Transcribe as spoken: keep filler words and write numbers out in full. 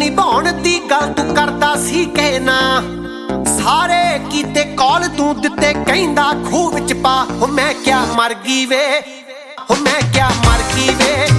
ਨਿਭਾਉਣ ਦੀ ਗੱਲ ਤੂੰ ਕਰਦਾ ਸੀ ਕਹਿਣਾ ਸਾਰੇ ਕੀਤੇ ਕੌਲ ਤੂੰ ਦਿੱਤੇ ਕਹਿੰਦਾ ਖੂਹ ਵਿੱਚ ਪਾ ਹੋ ਮੈਂ ਕਿਆ ਮਰ ਗਈ ਵੇ ਹੋ ਮੈਂ ਕਿਆ ਮਰ ਗਈ ਵੇ